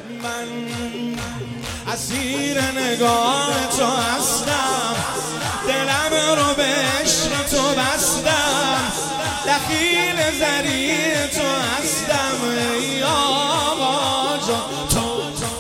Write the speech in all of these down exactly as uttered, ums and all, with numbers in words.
من اسیر نگاه تو هستم، دلم رو به عشق تو بستم، دخیل زری تو هستم ای آقا جان. تو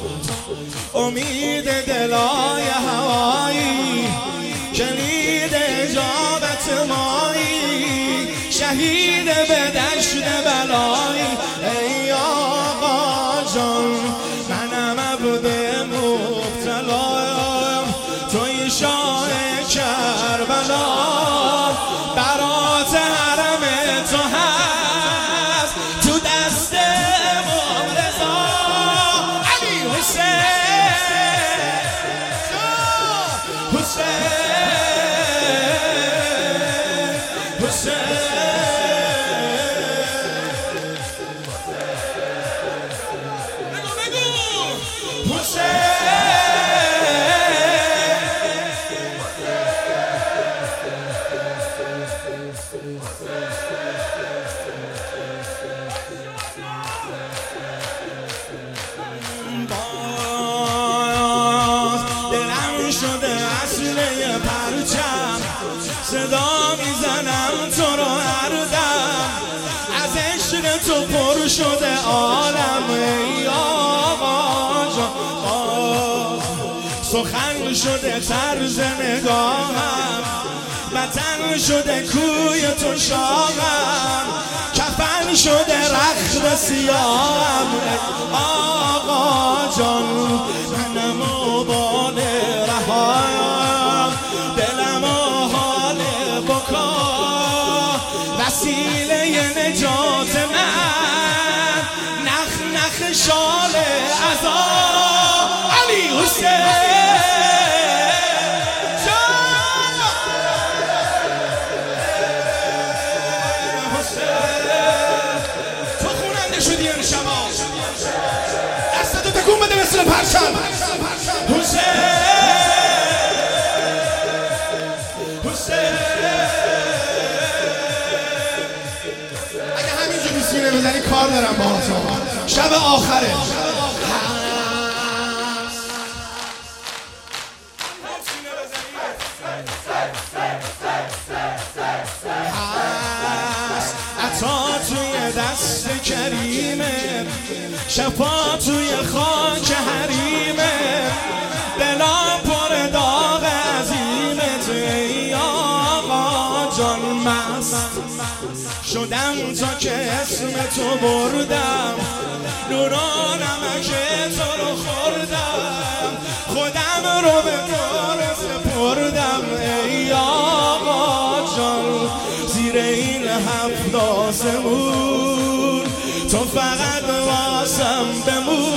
امید دلای هوایی، کلید اجابت مایی، شهید به دشت بلایی ای آقا جان. منم عبد مبتلایم، توی شاه کربلا، برات حرم تو هست تو دست مرزا. علی حسین حسین حسین صدا میزنم تو رو هر دم، از عشق تو پر شده عالم ای آقا جان. سخن شده طرز نگاهم، وطن شده کوی تو شاهم، کفن شده رخت سیاهم آقا جان. منم آبان رهایم، دلم حال بکا، وسیله نجات من، نخ نخ شال عزا. علی حسین تو خوننده شدی این شما، دستتو تکون بده مثل پرچم. حسین اگه همینجوری سینه بزنی کار دارم با تو، شب آخره. هست عطا توی دست کریمه، شفا توی خاک حریمه، دلا پر داغ عظیمت ای آقا جان. مست شدم تا که اسم تو بردم، نورا نمک تو رو خوردم، خودم رو به دار سپردم ای آقا جان. زیر این هفت آسمون تو فقط واسم بمون،